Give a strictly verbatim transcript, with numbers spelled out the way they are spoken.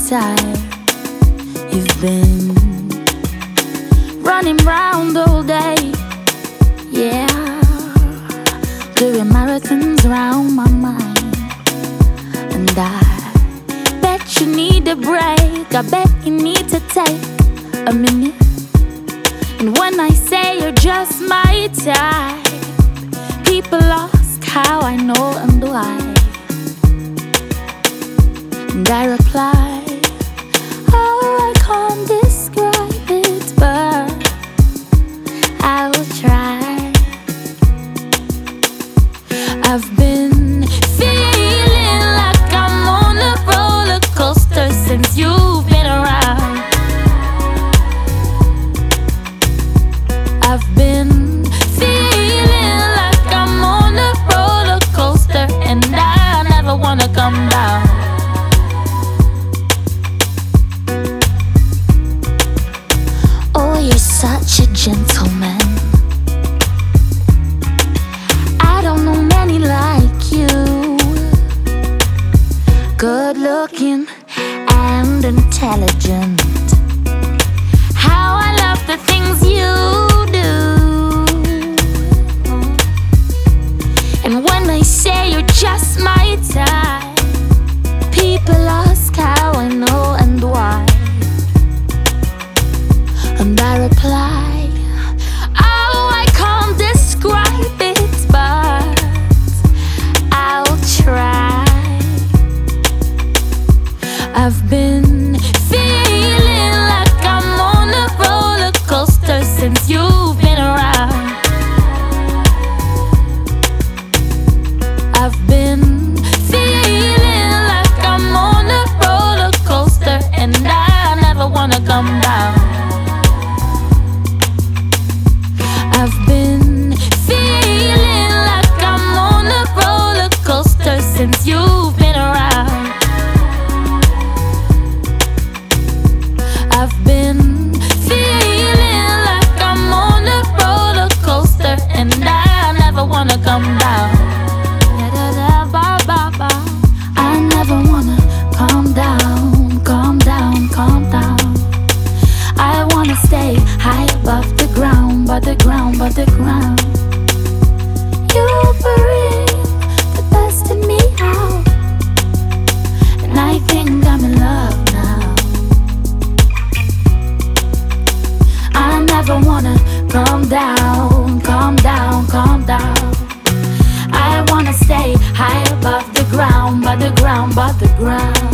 tired. You've been running round all day, yeah, doing marathons round my mind. And I bet you need a break, I bet you need to take a minute. And when I say you're just my type, people ask how I know and why. And I reply, oh, I can't describe it, but I will try. I've been feeling like I'm on a roller coaster since you've been around. I've been feeling like I'm on a roller coaster, and I never wanna come down. Oh, you're such a gentleman. I don't know many like you. Good looking and intelligent. How I love the things you do. And when I say you're just my type, people ask how I know and why. And I reply, oh, I can't describe it, but I'll try. I've been feeling like I'm on a roller coaster since you've been around. I've been feeling like I'm on a roller coaster, and I never wanna come down. I've been feeling like I'm on a roller coaster since you've been around. I've been feeling like I'm on a roller coaster, and I never wanna come down. I never wanna calm down, calm down, calm down. I wanna stay high above the ground, but the ground, but the ground. You bring the best in me out, and I think I'm in love now. I never wanna calm down, calm down, calm down. I wanna stay high above the ground, but the ground, but the ground.